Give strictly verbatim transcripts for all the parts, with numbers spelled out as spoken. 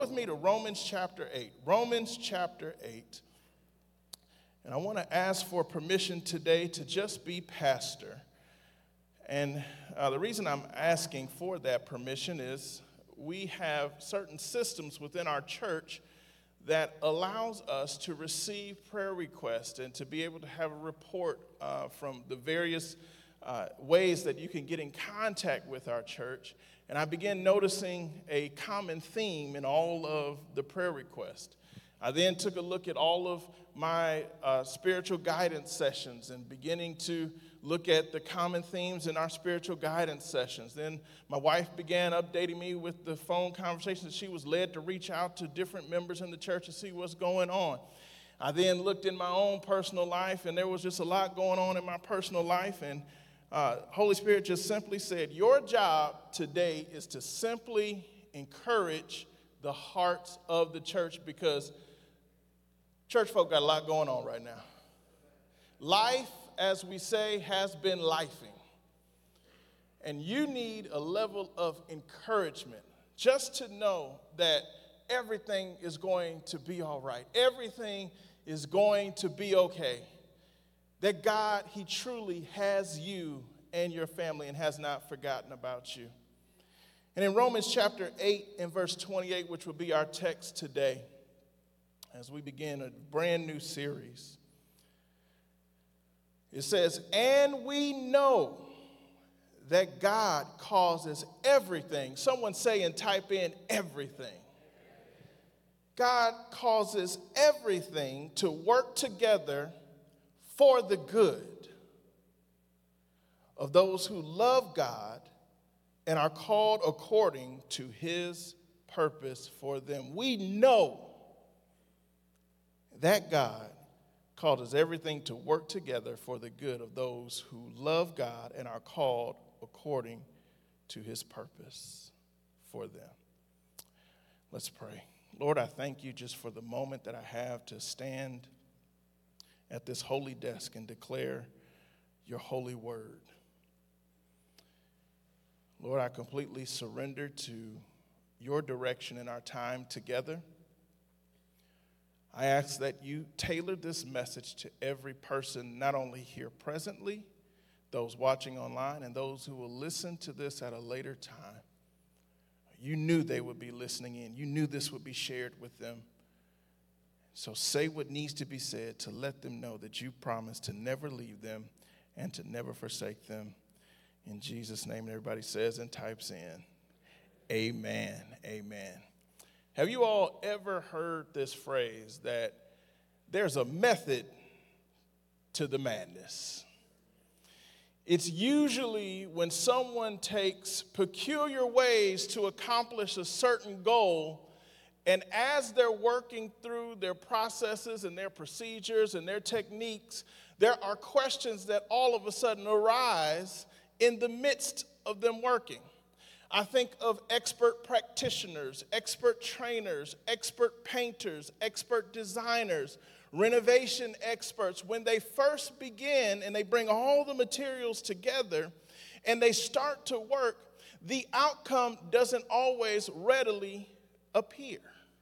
With me to Romans chapter eight. Romans chapter eight. And I want to ask for permission today to just be pastor. And uh, the reason I'm asking for that permission is we have certain systems within our church that allows us to receive prayer requests and to be able to have a report uh, from the various uh, ways that you can get in contact with our church. And I began noticing a common theme in all of the prayer requests. I then took a look at all of my uh, spiritual guidance sessions and beginning to look at the common themes in our spiritual guidance sessions. Then my wife began updating me with the phone conversations. She was led to reach out to different members in the church to see what's going on. I then looked in my own personal life, and there was just a lot going on in my personal life. And uh, Holy Spirit just simply said, your job today is to simply encourage the hearts of the church, because church folk got a lot going on right now. Life, as we say, has been lifing. And you need a level of encouragement just to know that everything is going to be all right. Everything is going to be okay. That God, He truly has you and your family and has not forgotten about you. And in Romans chapter eight and verse twenty-eight, which will be our text today, as we begin a brand new series, it says, and we know that God causes everything. Someone say and type in everything. God causes everything to work together for the good of those who love God and are called according to His purpose for them. We know that God causes everything to work together for the good of those who love God and are called according to His purpose for them. Let's pray. Lord, I thank you just for the moment that I have to stand at this holy desk and declare your holy word. Lord, I completely surrender to your direction in our time together. I ask that you tailor this message to every person, not only here presently, those watching online, and those who will listen to this at a later time. You knew they would be listening in. You knew this would be shared with them. So say what needs to be said to let them know that you promised to never leave them and to never forsake them. In Jesus' name, everybody says and types in, amen, amen. Have you all ever heard this phrase that there's a method to the madness? It's usually when someone takes peculiar ways to accomplish a certain goal, and as they're working through their processes and their procedures and their techniques, there are questions that all of a sudden arise in the midst of them working. I think of expert practitioners, expert trainers, expert painters, expert designers, renovation experts. When they first begin and they bring all the materials together and they start to work, the outcome doesn't always readily appear.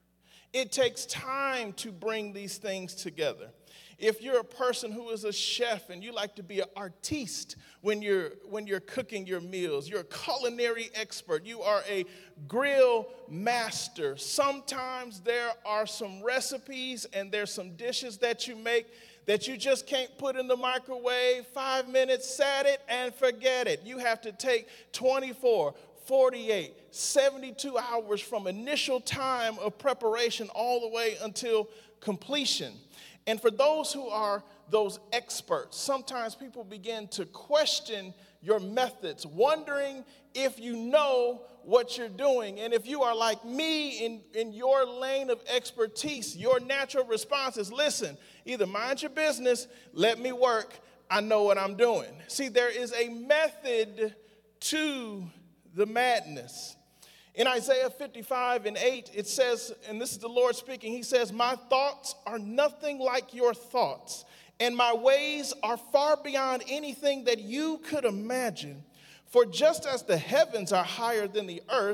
It takes time to bring these things together. If you're a person who is a chef and you like to be an artiste when you're when you're cooking your meals, you're a culinary expert, you are a grill master. Sometimes there are some recipes and there's some dishes that you make that you just can't put in the microwave, five minutes, set it and forget it. You have to take twenty-four, forty-eight, seventy-two hours from initial time of preparation all the way until completion. And for those who are those experts, sometimes people begin to question your methods, wondering if you know what you're doing. And if you are like me in, in your lane of expertise, your natural response is, listen, either mind your business, let me work, I know what I'm doing. See, there is a method to the madness. In Isaiah fifty-five and eight, it says, and this is the Lord speaking, he says, my thoughts are nothing like your thoughts, and my ways are far beyond anything that you could imagine. For just as the heavens are higher than the earth,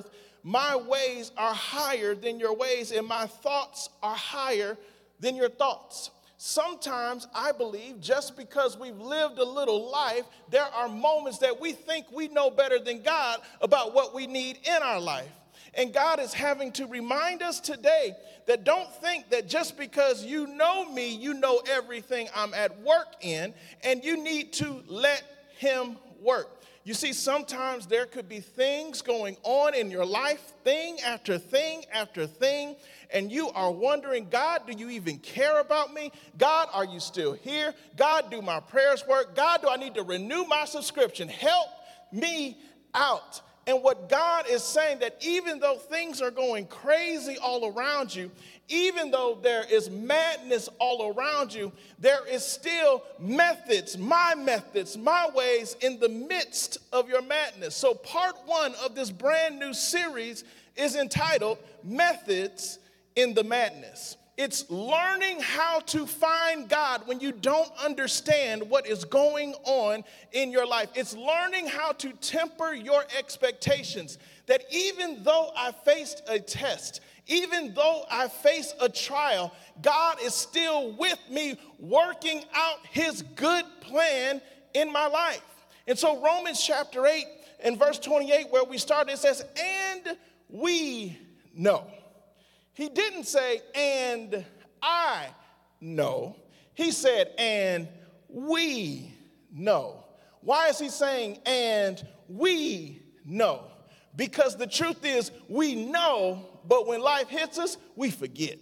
my ways are higher than your ways, and my thoughts are higher than your thoughts. Sometimes I believe just because we've lived a little life, there are moments that we think we know better than God about what we need in our life. And God is having to remind us today that don't think that just because you know me, you know everything I'm at work in, and you need to let him work. You see, sometimes there could be things going on in your life, thing after thing after thing, and you are wondering, God, do you even care about me? God, are you still here? God, do my prayers work? God, do I need to renew my subscription? Help me out. And what God is saying, that even though things are going crazy all around you, even though there is madness all around you, there is still methods, my methods, my ways in the midst of your madness. So part one of this brand new series is entitled Methods in the Madness. It's learning how to find God when you don't understand what is going on in your life. It's learning how to temper your expectations. That even though I faced a test, even though I face a trial, God is still with me working out his good plan in my life. And so Romans chapter eight and verse twenty-eight, where we started, it says, and we know. He didn't say, and I know. He said, and we know. Why is he saying, and we know? Because the truth is, we know, but when life hits us, we forget.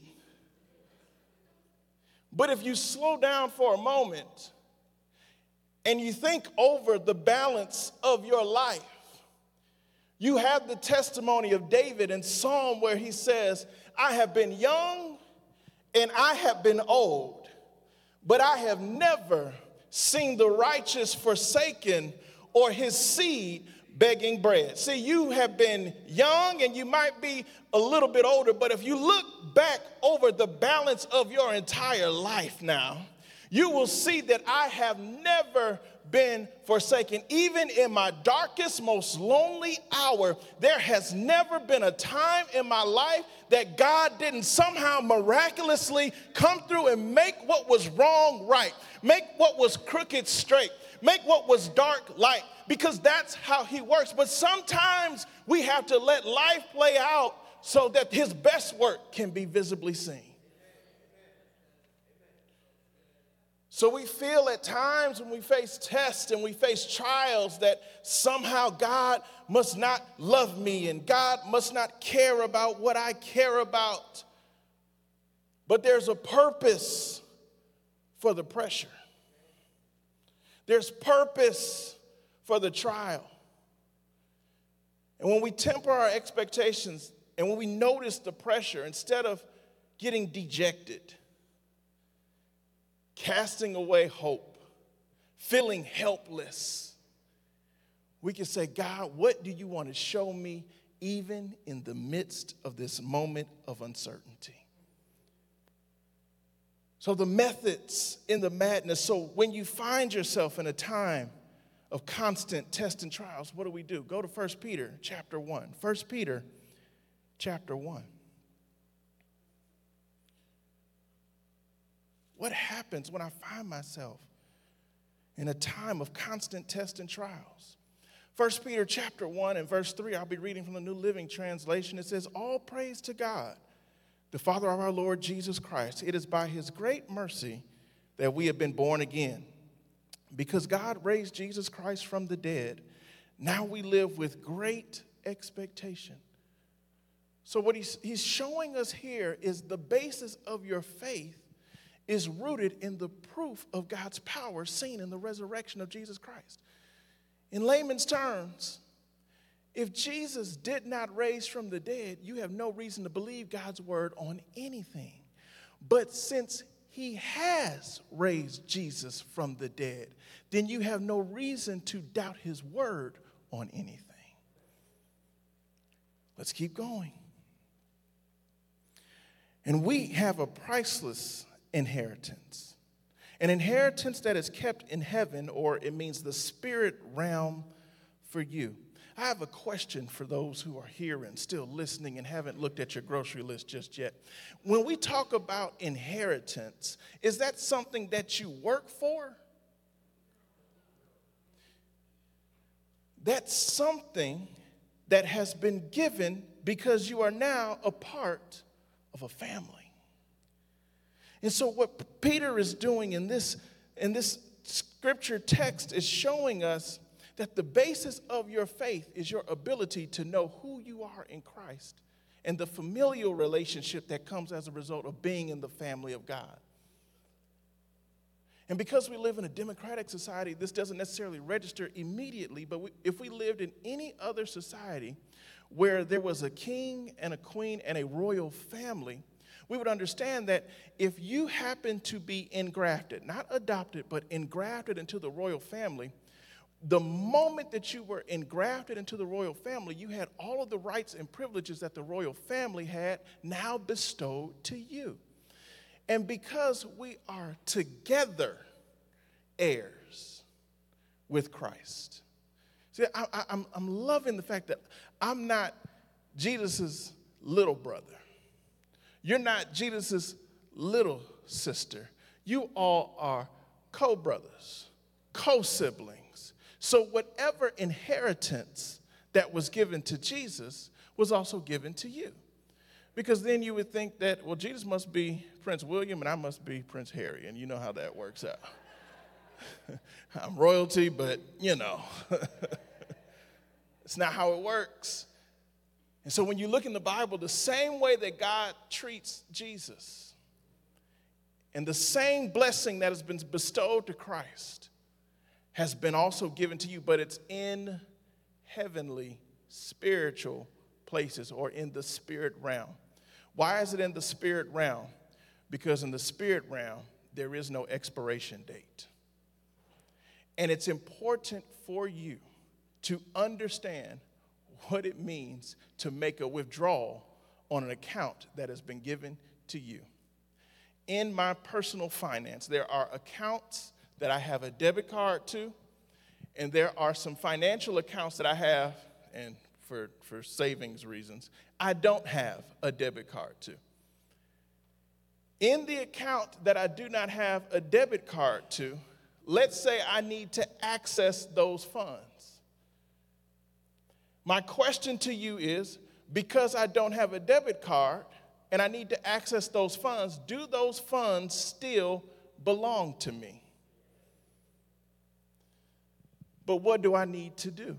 But if you slow down for a moment and you think over the balance of your life, you have the testimony of David in Psalm where he says, I have been young and I have been old, but I have never seen the righteous forsaken or his seed begging bread. See, you have been young and you might be a little bit older, but if you look back over the balance of your entire life now, you will see that I have never been forsaken. Even in my darkest, most lonely hour, there has never been a time in my life that God didn't somehow miraculously come through and make what was wrong right, make what was crooked straight, make what was dark light, because that's how he works. But sometimes we have to let life play out so that his best work can be visibly seen. So we feel at times when we face tests and we face trials that somehow God must not love me and God must not care about what I care about. But there's a purpose for the pressure. There's purpose for the trial. And when we temper our expectations and when we notice the pressure, instead of getting dejected, casting away hope, feeling helpless, we can say, God, what do you want to show me even in the midst of this moment of uncertainty? So the methods in the madness. So when you find yourself in a time of constant tests and trials, what do we do? Go to First Peter chapter one. First Peter chapter one. What happens when I find myself in a time of constant tests and trials? First Peter chapter one and verse three, I'll be reading from the New Living Translation. It says, all praise to God, the Father of our Lord Jesus Christ. It is by his great mercy that we have been born again. Because God raised Jesus Christ from the dead, now we live with great expectation. So what he's, he's showing us here is the basis of your faith is rooted in the proof of God's power seen in the resurrection of Jesus Christ. In layman's terms, if Jesus did not raise from the dead, you have no reason to believe God's word on anything. But since he has raised Jesus from the dead, then you have no reason to doubt his word on anything. Let's keep going. And we have a priceless inheritance. An inheritance that is kept in heaven, or it means the spirit realm for you. I have a question for those who are here and still listening and haven't looked at your grocery list just yet. When we talk about inheritance, is that something that you work for? That's something that has been given because you are now a part of a family. And so what Peter is doing in this, in this scripture text is showing us that the basis of your faith is your ability to know who you are in Christ and the familial relationship that comes as a result of being in the family of God. And because we live in a democratic society, this doesn't necessarily register immediately, but we, if we lived in any other society where there was a king and a queen and a royal family, we would understand that if you happen to be engrafted, not adopted, but engrafted into the royal family, the moment that you were engrafted into the royal family, you had all of the rights and privileges that the royal family had now bestowed to you. And because we are together heirs with Christ. See, I, I, I'm, I'm loving the fact that I'm not Jesus' little brother. You're not Jesus' little sister. You all are co-brothers, co-siblings. So whatever inheritance that was given to Jesus was also given to you. Because then you would think that, well, Jesus must be Prince William and I must be Prince Harry, and you know how that works out. I'm royalty, but, you know, it's not how it works. And so when you look in the Bible, the same way that God treats Jesus and the same blessing that has been bestowed to Christ has been also given to you, but it's in heavenly, spiritual places or in the spirit realm. Why is it in the spirit realm? Because in the spirit realm, there is no expiration date. And it's important for you to understand what it means to make a withdrawal on an account that has been given to you. In my personal finance, there are accounts that I have a debit card to, and there are some financial accounts that I have, and for, for savings reasons, I don't have a debit card to. In the account that I do not have a debit card to, let's say I need to access those funds. My question to you is, because I don't have a debit card and I need to access those funds, do those funds still belong to me? But what do I need to do?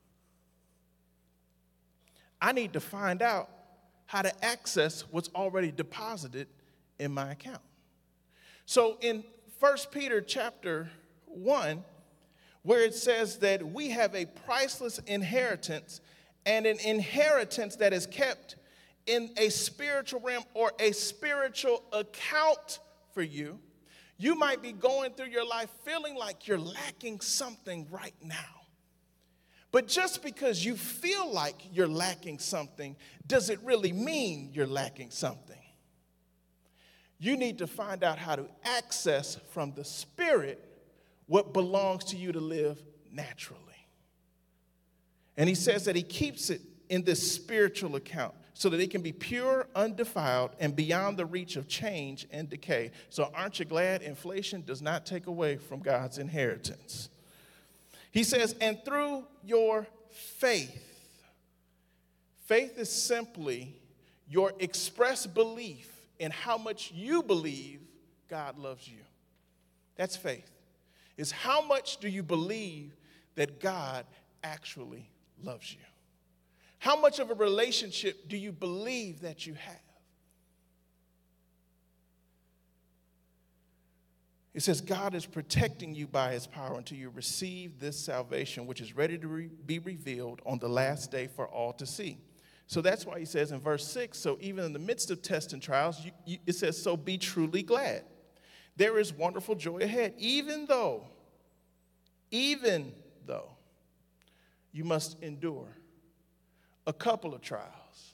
I need to find out how to access what's already deposited in my account. So in First Peter chapter one, where it says that we have a priceless inheritance and an inheritance that is kept in a spiritual realm or a spiritual account for you, you might be going through your life feeling like you're lacking something right now. But just because you feel like you're lacking something, does it really mean you're lacking something? You need to find out how to access from the Spirit what belongs to you to live naturally. And he says that he keeps it in this spiritual account so that it can be pure, undefiled, and beyond the reach of change and decay. So aren't you glad inflation does not take away from God's inheritance? He says, and through your faith, faith is simply your expressed belief in how much you believe God loves you. That's faith. It's how much do you believe that God actually loves you? How much of a relationship do you believe that you have? It says God is protecting you by his power until you receive this salvation, which is ready to re- be revealed on the last day for all to see. So that's why he says in verse six, so even in the midst of tests and trials, you, you, it says, so be truly glad. There is wonderful joy ahead, even though, even though you must endure a couple of trials.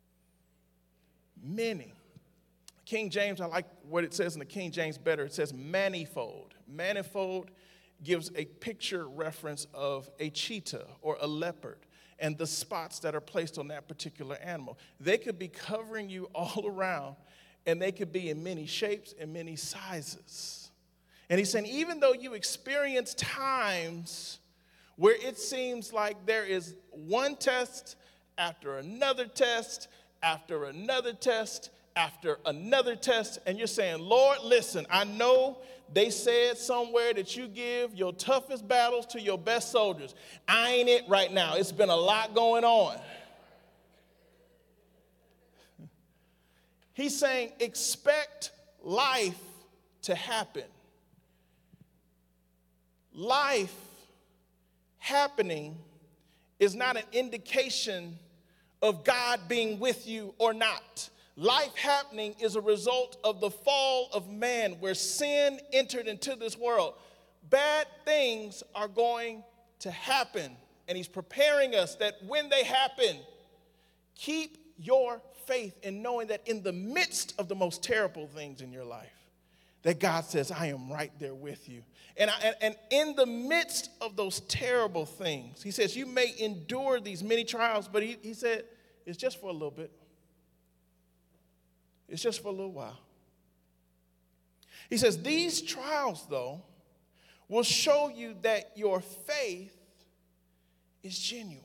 Many. King James, I like what it says in the King James better. It says manifold. Manifold gives a picture reference of a cheetah or a leopard. and the spots that are placed on that particular animal. They could be covering you all around, and they could be in many shapes and many sizes. And he's saying, even though you experience times where it seems like there is one test after another test, after another test, after another test, and you're saying, Lord, listen, I know they said somewhere that you give your toughest battles to your best soldiers. I ain't it right now. It's been a lot going on. He's saying, expect life to happen. Life happening is not an indication of God being with you or not. Life happening is a result of the fall of man, where sin entered into this world. Bad things are going to happen, and he's preparing us that when they happen, keep your faith in knowing that in the midst of the most terrible things in your life, that God says, I am right there with you. And, I, and, and in the midst of those terrible things, he says, you may endure these many trials, but he, he said, it's just for a little bit. It's just for a little while. He says, these trials, though, will show you that your faith is genuine.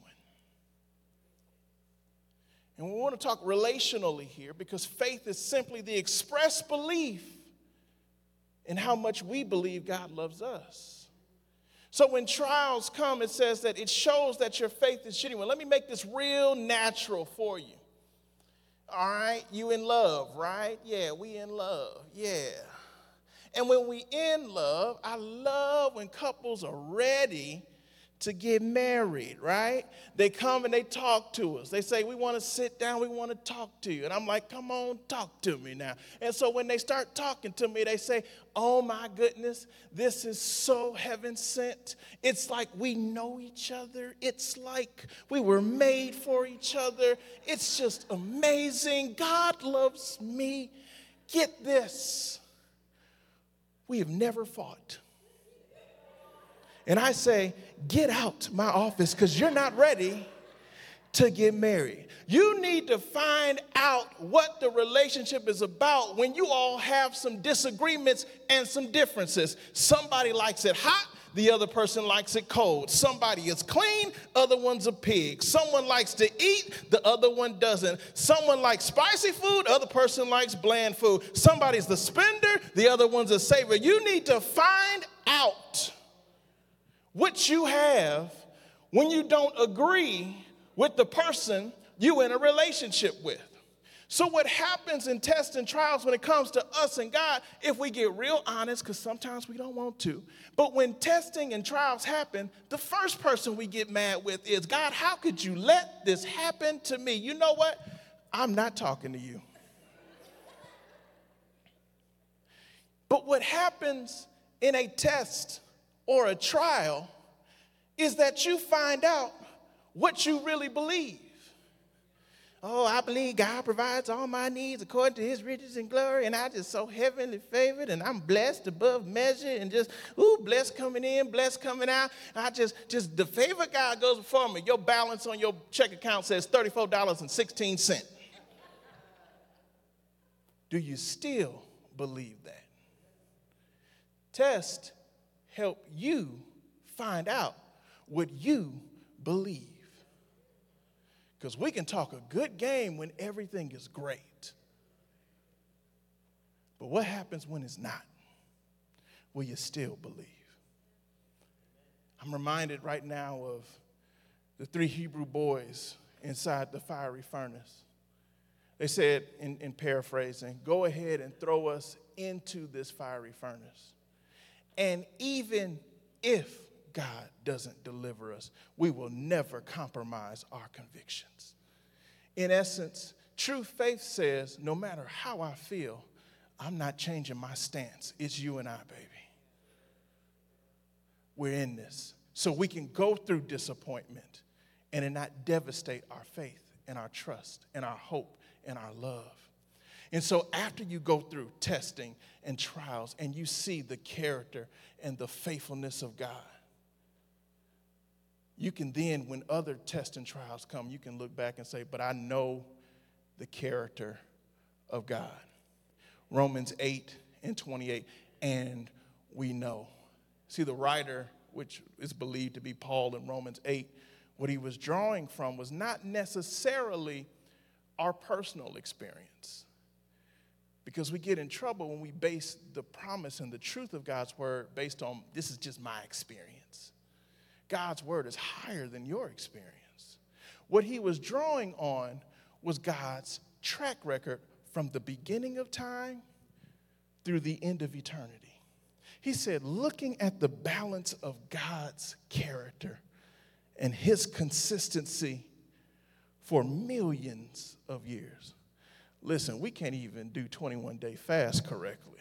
And we want to talk relationally here, because faith is simply the express belief in how much we believe God loves us. So when trials come, it says that it shows that your faith is genuine. Let me make this real natural for you. All right, you in love, right? Yeah, we in love, yeah. And when we in love, I love when couples are ready to get married, right? They come and they talk to us. They say, we want to sit down, we want to talk to you. And I'm like, come on, talk to me now. And so when they start talking to me, they say, oh my goodness, this is so heaven sent. It's like we know each other. It's like we were made for each other. It's just amazing. God loves me. Get this. We have never fought. And I say, get out my office, because you're not ready to get married. You need to find out what the relationship is about when you all have some disagreements and some differences. Somebody likes it hot, the other person likes it cold. Somebody is clean, other one's a pig. Someone likes to eat, the other one doesn't. Someone likes spicy food, other person likes bland food. Somebody's the spender, the other one's a saver. You need to find out what you have when you don't agree with the person you in a relationship with. So what happens in tests and trials when it comes to us and God, if we get real honest, because sometimes we don't want to, but when testing and trials happen, the first person we get mad with is, God, how could you let this happen to me? You know what? I'm not talking to you. But what happens in a test or a trial is that you find out what you really believe. Oh, I believe God provides all my needs according to his riches and glory, and I just so heavenly favored, and I'm blessed above measure, and just, ooh, blessed coming in, blessed coming out. I just, just the favor of God goes before me. Your balance on your check account says thirty-four dollars and sixteen cents. Do you still believe that? Tests help you find out what you believe. Because we can talk a good game when everything is great. But what happens when it's not? Will you still believe? I'm reminded right now of the three Hebrew boys inside the fiery furnace. They said, in, in paraphrasing, go ahead and throw us into this fiery furnace. And even if God doesn't deliver us, we will never compromise our convictions. In essence, true faith says, no matter how I feel, I'm not changing my stance. It's you and I, baby. We're in this. So we can go through disappointment and it not devastate our faith and our trust and our hope and our love. And so after you go through testing and trials and you see the character and the faithfulness of God, you can then, when other tests and trials come, you can look back and say, but I know the character of God. Romans eight and twenty-eight, and we know. See, the writer, which is believed to be Paul in Romans eight, what he was drawing from was not necessarily our personal experience. Because we get in trouble when we base the promise and the truth of God's word based on, this is just my experience. God's word is higher than your experience. What he was drawing on was God's track record from the beginning of time through the end of eternity. He said, looking at the balance of God's character and his consistency for millions of years. Listen, we can't even do twenty-one day fast correctly.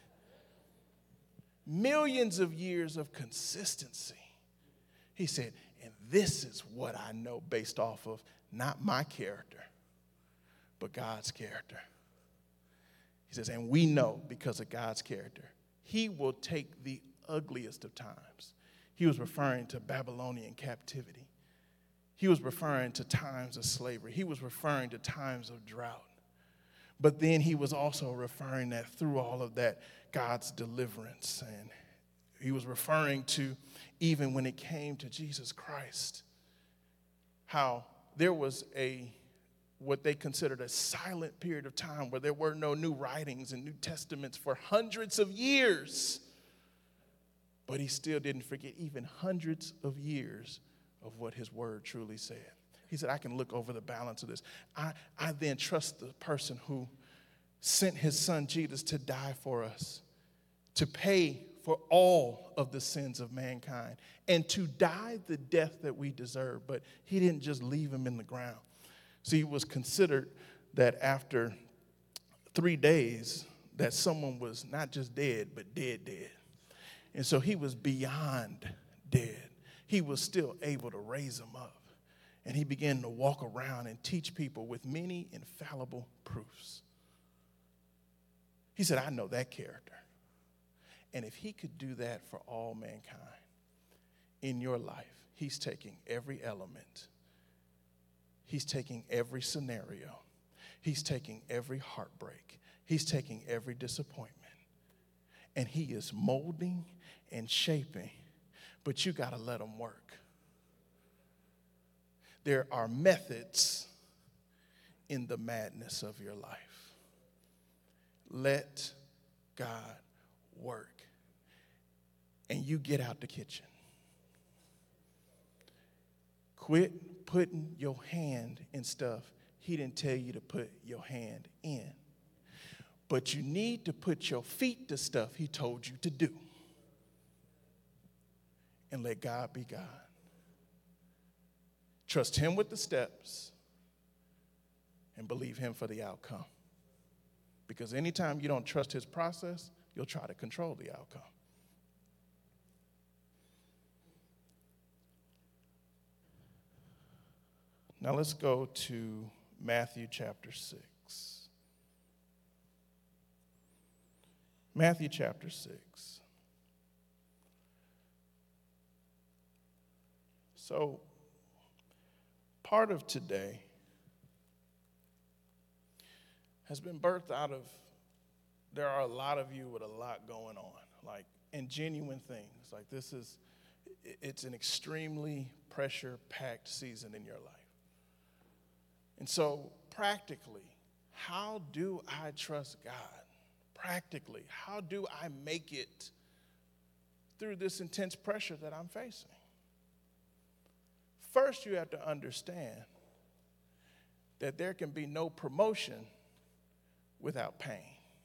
Millions of years of consistency. He said, and this is what I know based off of not my character, but God's character. He says, and we know because of God's character, he will take the ugliest of times. He was referring to Babylonian captivity. He was referring to times of slavery. He was referring to times of drought. But then he was also referring that through all of that, God's deliverance. And he was referring to even when it came to Jesus Christ, how there was a, what they considered a silent period of time where there were no new writings and New Testaments for hundreds of years. But he still didn't forget even hundreds of years of what his word truly said. He said, I can look over the balance of this. I, I then trust the person who sent his son Jesus to die for us, to pay for all of the sins of mankind, and to die the death that we deserve. But he didn't just leave him in the ground. See, it was considered that after three days that someone was not just dead, but dead, dead. And so he was beyond dead. He was still able to raise them up. And he began to walk around and teach people with many infallible proofs. He said, I know that character. And if he could do that for all mankind in your life, he's taking every element. He's taking every scenario. He's taking every heartbreak. He's taking every disappointment. And he is molding and shaping, but you got to let him work. There are methods in the madness of your life. Let God work. And you get out the kitchen. Quit putting your hand in stuff he didn't tell you to put your hand in. But you need to put your feet to stuff he told you to do. And let God be God. Trust him with the steps and believe him for the outcome. Because anytime you don't trust his process, you'll try to control the outcome. Now let's go to Matthew chapter six. Matthew chapter six. So, part of today has been birthed out of, there are a lot of you with a lot going on, like, and genuine things. Like, this is, it's an extremely pressure-packed season in your life. And so, practically, how do I trust God? Practically, how do I make it through this intense pressure that I'm facing? First, you have to understand that there can be no promotion without pain.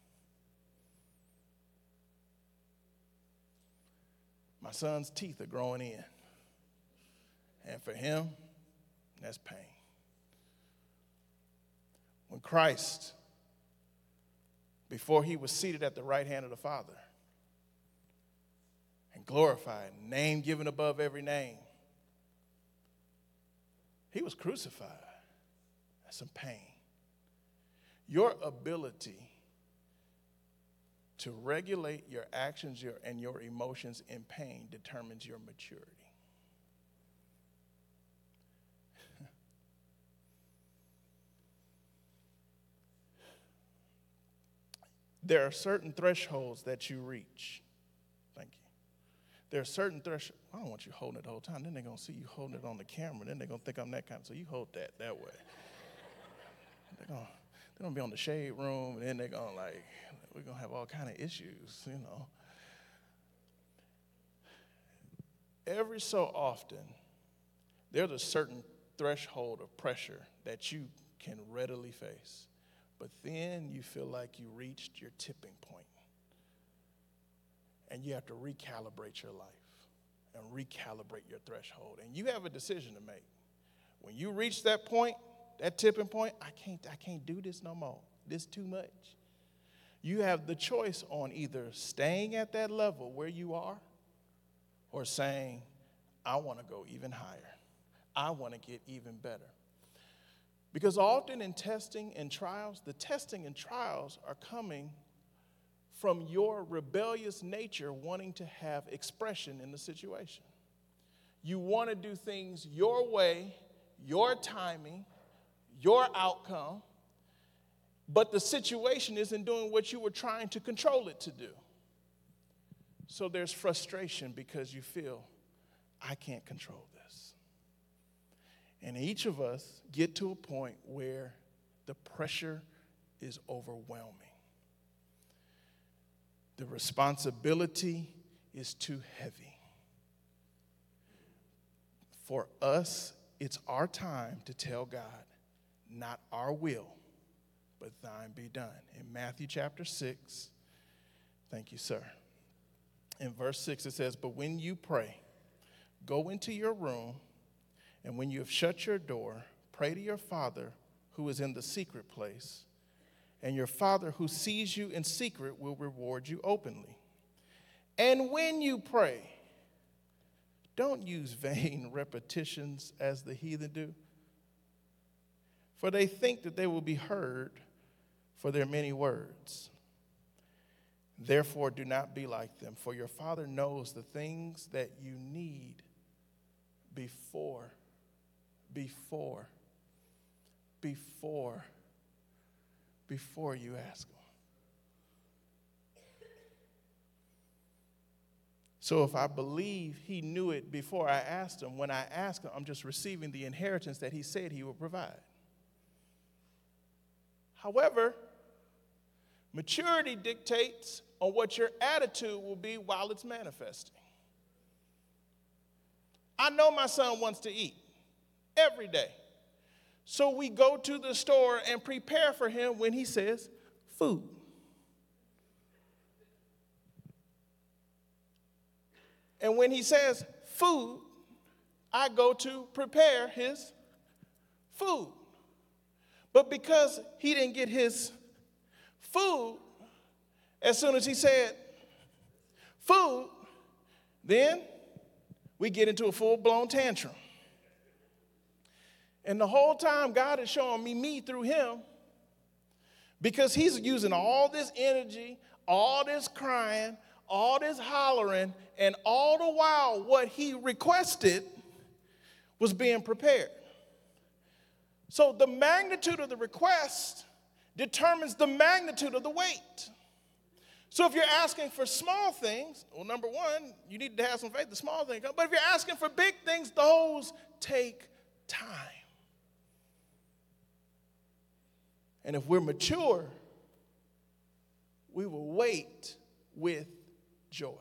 My son's teeth are growing in. And for him, that's pain. When Christ, before he was seated at the right hand of the Father and glorified, name given above every name, he was crucified. That's some pain. Your ability to regulate your actions your, and your emotions in pain determines your maturity. There are certain thresholds that you reach. Thank you. There are certain thresholds. I don't want you holding it the whole time. Then they're going to see you holding it on the camera. Then they're going to think I'm that kind. So you hold that that way. They're going they're gonna be on the shade room, and then they're going to like, we're going to have all kind of issues, you know. Every so often, there's a certain threshold of pressure that you can readily face. But then you feel like you reached your tipping point. And you have to recalibrate your life and recalibrate your threshold. And you have a decision to make. When you reach that point, that tipping point, I can't, I can't do this no more. This too much. You have the choice on either staying at that level where you are or saying, I want to go even higher. I want to get even better. Because often in testing and trials, the testing and trials are coming from your rebellious nature wanting to have expression in the situation. You want to do things your way, your timing, your outcome, but the situation isn't doing what you were trying to control it to do. So there's frustration because you feel, I can't control this. And each of us get to a point where the pressure is overwhelming. The responsibility is too heavy. For us, it's our time to tell God, not our will, but thine be done. In Matthew chapter six, thank you, sir. In verse six, it says, but when you pray, go into your room, and when you have shut your door, pray to your Father who is in the secret place, and your Father who sees you in secret will reward you openly. And when you pray, don't use vain repetitions as the heathen do, for they think that they will be heard for their many words. Therefore, do not be like them, for your Father knows the things that you need before, before, before, before you ask him. So if I believe he knew it before I asked him, when I ask him, I'm just receiving the inheritance that he said he would provide. However, maturity dictates on what your attitude will be while it's manifesting. I know my son wants to eat every day. So we go to the store and prepare for him when he says food. And when he says food, I go to prepare his food. But because he didn't get his food, as soon as he said food, then we get into a full-blown tantrum. And the whole time, God is showing me me through him because he's using all this energy, all this crying, all this hollering, and all the while what he requested was being prepared. So the magnitude of the request determines the magnitude of the weight. So if you're asking for small things, well, number one, you need to have some faith, the small things come. But if you're asking for big things, those take time. And if we're mature, we will wait with joy.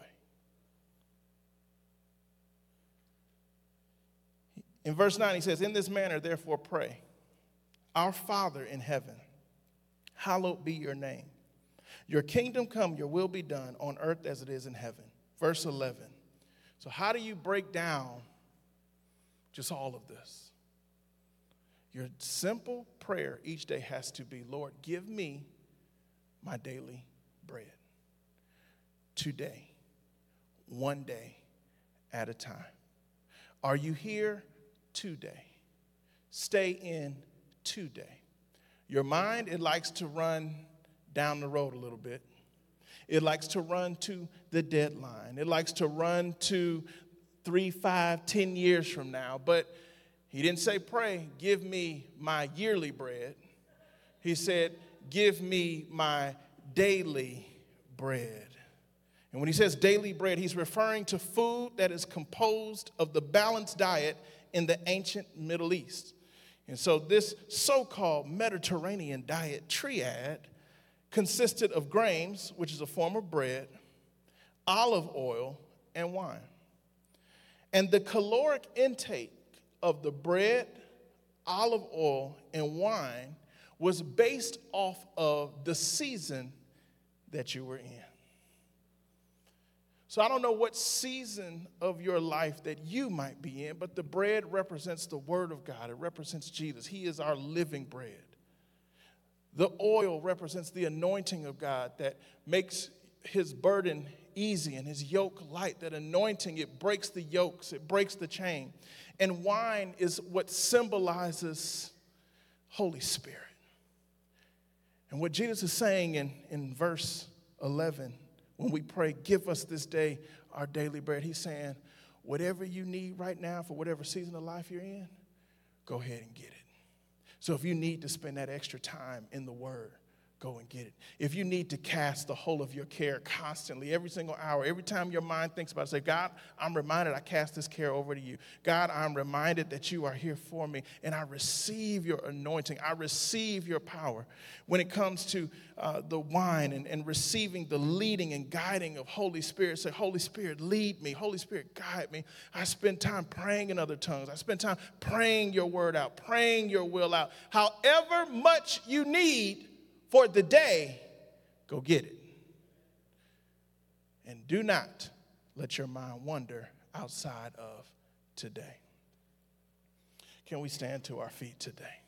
In verse nine, he says, in this manner, therefore, pray. Our Father in heaven, hallowed be your name. Your kingdom come, your will be done on earth as it is in heaven. Verse eleven. So how do you break down just all of this? Your simple prayer each day has to be, Lord, give me my daily bread. Today, one day at a time. Are you here today? Stay in today. Your mind, it likes to run down the road a little bit. It likes to run to the deadline. It likes to run to three, five, ten years from now. But he didn't say, pray, give me my yearly bread. He said, give me my daily bread. And when he says daily bread, he's referring to food that is composed of the balanced diet in the ancient Middle East. And so this so-called Mediterranean diet triad consisted of grains, which is a form of bread, olive oil, and wine. And the caloric intake of the bread, olive oil, and wine was based off of the season that you were in. So I don't know what season of your life that you might be in, but the bread represents the Word of God. It represents Jesus. He is our living bread. The oil represents the anointing of God that makes his burden easy and his yoke light. That anointing, it breaks the yokes, it breaks the chain. And wine is what symbolizes Holy Spirit. And what Jesus is saying in, in verse eleven, when we pray, give us this day our daily bread, he's saying, whatever you need right now for whatever season of life you're in, go ahead and get it. So if you need to spend that extra time in the Word, go and get it. If you need to cast the whole of your care constantly, every single hour, every time your mind thinks about it, say, God, I'm reminded I cast this care over to you. God, I'm reminded that you are here for me, and I receive your anointing. I receive your power. When it comes to uh, the wine and, and receiving the leading and guiding of Holy Spirit, say, Holy Spirit, lead me. Holy Spirit, guide me. I spend time praying in other tongues. I spend time praying your word out, praying your will out. However much you need for the day, go get it. And do not let your mind wander outside of today. Can we stand to our feet today?